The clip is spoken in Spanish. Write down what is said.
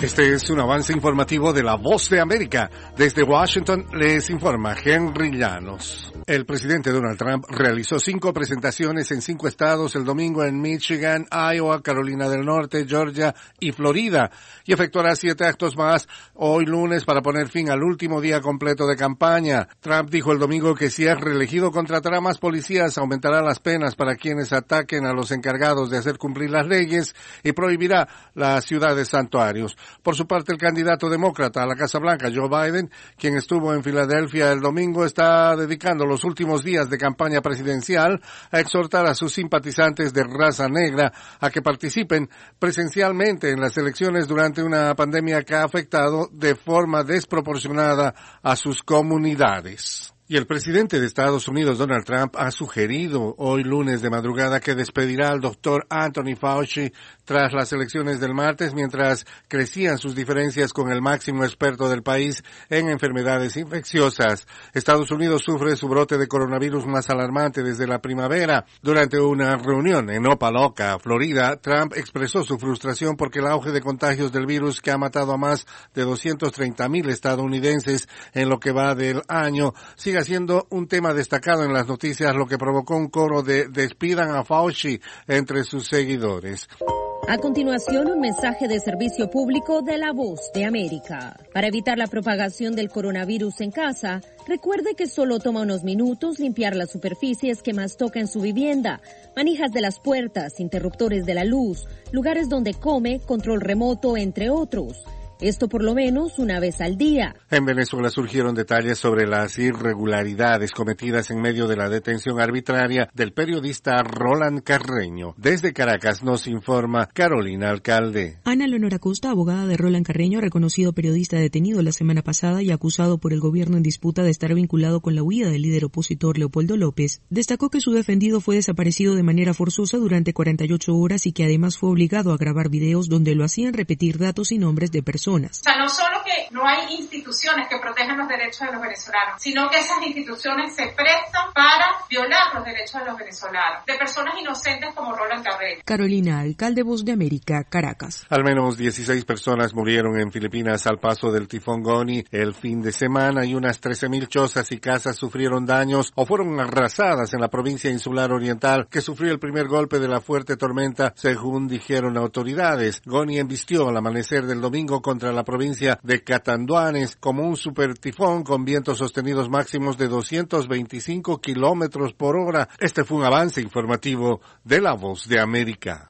Este es un avance informativo de La Voz de América. Desde Washington les informa Henry Llanos. El presidente Donald Trump realizó 5 presentaciones en 5 estados el domingo en Michigan, Iowa, Carolina del Norte, Georgia y Florida, y efectuará 7 actos más hoy lunes para poner fin al último día completo de campaña. Trump dijo el domingo que si es reelegido contratará más policías, aumentará las penas para quienes ataquen a los encargados de hacer cumplir las leyes y prohibirá las ciudades santuarios. Por su parte, el candidato demócrata a la Casa Blanca, Joe Biden, quien estuvo en Filadelfia el domingo, está dedicando los últimos días de campaña presidencial a exhortar a sus simpatizantes de raza negra a que participen presencialmente en las elecciones durante una pandemia que ha afectado de forma desproporcionada a sus comunidades. Y el presidente de Estados Unidos, Donald Trump, ha sugerido hoy lunes de madrugada que despedirá al doctor Anthony Fauci tras las elecciones del martes, mientras crecían sus diferencias con el máximo experto del país en enfermedades infecciosas. Estados Unidos sufre su brote de coronavirus más alarmante desde la primavera. Durante una reunión en Opa-locka, Florida, Trump expresó su frustración porque el auge de contagios del virus, que ha matado a más de 230,000 estadounidenses en lo que va del año, sigue siendo un tema destacado en las noticias, lo que provocó un coro de despidan a Fauci entre sus seguidores. A continuación, un mensaje de servicio público de La Voz de América. Para evitar la propagación del coronavirus en casa, recuerde que solo toma unos minutos limpiar las superficies que más toca en su vivienda, manijas de las puertas, interruptores de la luz, lugares donde come, control remoto, entre otros. Esto por lo menos una vez al día. En Venezuela surgieron detalles sobre las irregularidades cometidas en medio de la detención arbitraria del periodista Roland Carreño. Desde Caracas nos informa Carolina Alcalde. Ana Leonora Costa, abogada de Roland Carreño, reconocido periodista detenido la semana pasada y acusado por el gobierno en disputa de estar vinculado con la huida del líder opositor Leopoldo López, destacó que su defendido fue desaparecido de manera forzosa durante 48 horas y que además fue obligado a grabar videos donde lo hacían repetir datos y nombres de personas. O sea, no solo que no hay instituciones que protejan los derechos de los venezolanos, sino que esas instituciones se prestan para violar los derechos de los venezolanos, de personas inocentes como Roland Carreño. Carolina Alcalde, Voz de América, Caracas. Al menos 16 personas murieron en Filipinas al paso del tifón Goni el fin de semana y unas 13,000 chozas y casas sufrieron daños o fueron arrasadas en la provincia insular oriental que sufrió el primer golpe de la fuerte tormenta, según dijeron autoridades. Goni embistió al amanecer del domingo contra la provincia de Catanduanes como un supertifón con vientos sostenidos máximos de 225 kilómetros por hora. Este fue un avance informativo de La Voz de América.